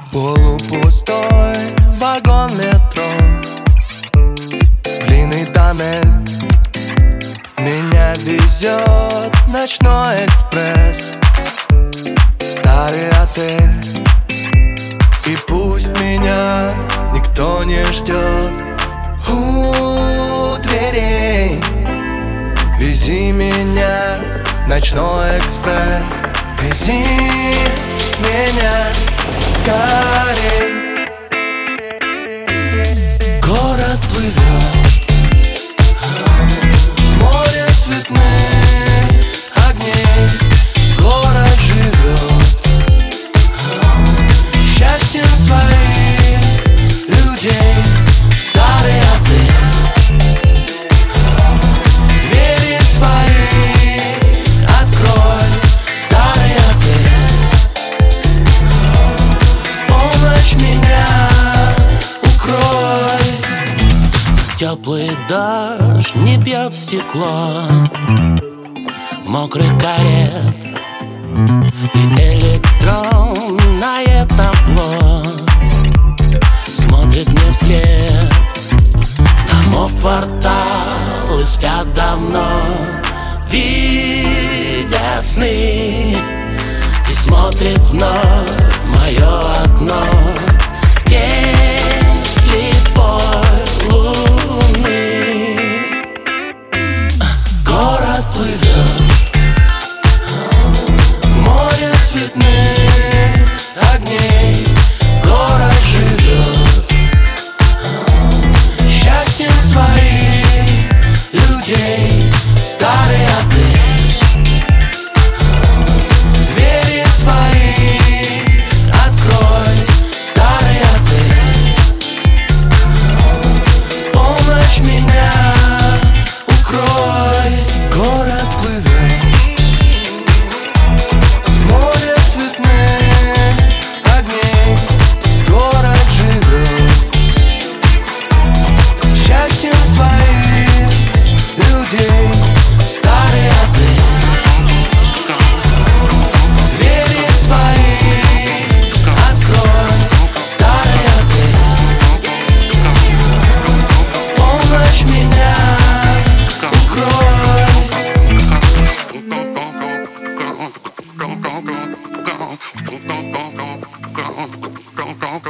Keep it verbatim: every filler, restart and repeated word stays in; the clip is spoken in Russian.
Полупустой вагон метро, длинный тоннель. Меня везет ночной экспресс, старый отель. И пусть меня никто не ждет у дверей, вези меня, ночной экспресс, вези меня скорей. Город плывет, море цветных огней. Город живет счастьем своих людей. Старый отель, двери свои открой. Старый отель, в полночь меня укрой. Теплый дождь не бьет в стекло мокрых карет и электронное табло смотрит мне вслед. Домов кварталы спят давно, видя сны, и смотрит вновь в мое окно тень слепой луны. Город плывет, Море цветных огней. Город живет счастьем своих людей. Старый отель, двери свои открой. Старый отель, в полночь меня укрой. Город плывет, море цветных огней. Город живет счастьем своих людей. Старый отель, двери свои открой. Старый отель, в полночь меня укрой. Go, go, go, go, go, go, go, go, go, go, go, go, go, go, go, go, go, go, go,